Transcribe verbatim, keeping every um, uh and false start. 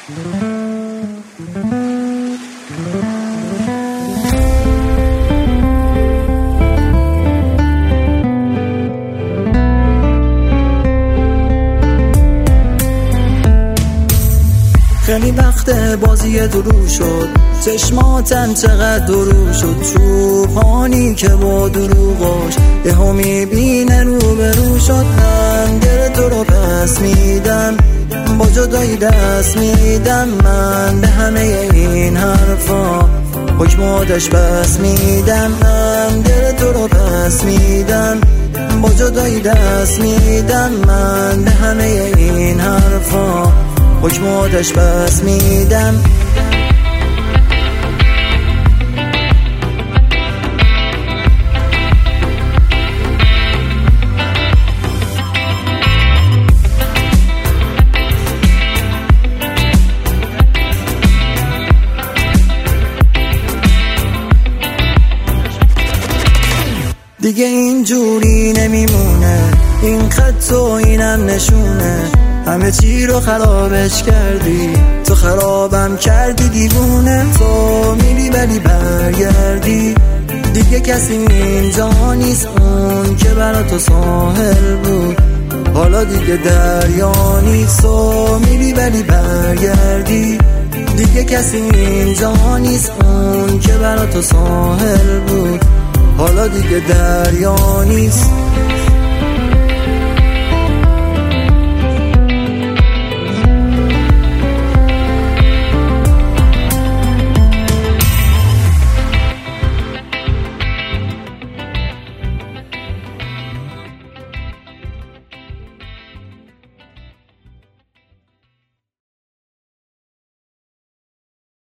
خیلی وقت بازی درو شد، چشماتم چقدر درو شد، چوبانی که با دروغاش یه ها میبینه رو به رو شد. من دل تو رو پس میدم، با جدایی دست میدم، من به همه این حرفا حکم آتش بس میدم. من دل تو رو پس میدم، با جدایی دست میدم، من به همه این حرفا حکم آتش بس میدم. دیگه اینجوری نمیمونه، این خط و اینم نشونه، همه چی رو خرابش کردی، تو خرابم کردی دیوونه. تو میری ولی برگردی، دیگه کسی اینجا نیست، اون که برا تو ساحل بود حالا دیگه دریا نیست. تو میری ولی برگردی، دیگه کسی اینجا نیست، اون که برا تو ساحل بود حالا دیگه دریا نیست.